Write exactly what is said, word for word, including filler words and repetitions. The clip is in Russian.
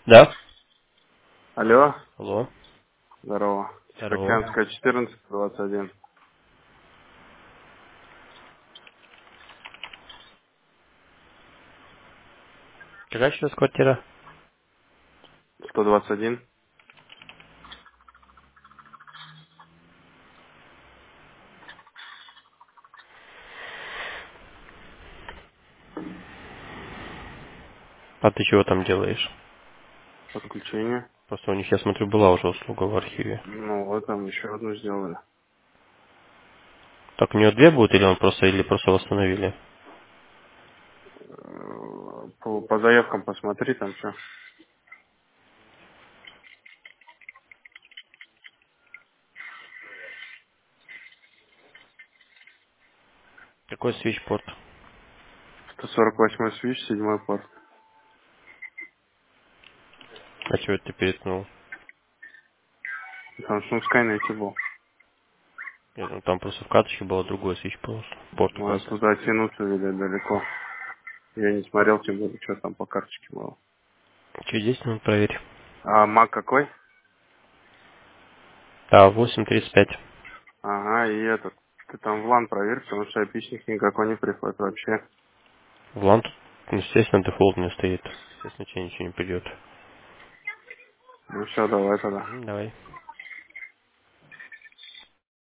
Да? Алло, Алло. здорово. Здорово. Тихоокеанская, четырнадцать, двадцать один. Какая сейчас квартира? сто двадцать один. А ты чего там делаешь? Подключение. Просто у них, я смотрю, была уже услуга в архиве. Ну вот там еще одну сделали. Так у нее две будет или он просто или просто восстановили? Э, По, по заявкам посмотри, там все. Какой свитчпорт? сто сорок восемь свич, седьмой порт. А чего это ты переткнул? Там Сумскай найти был. Я думаю, там просто в карточке было другой свитчпорт порт Ну, а указан. туда тянуться, видать, далеко. Я не смотрел, тем более, что там по карточке было. Через десять минут проверь. А маг какой? Да, восемь тридцать пять. Ага, и этот. Ты там в лан проверь, потому что опичник никакой не приходит вообще. В лан, ну, естественно, дефолтный стоит. Естественно, тебе ничего не придет. Ну все, давай тогда. Мгм, давай.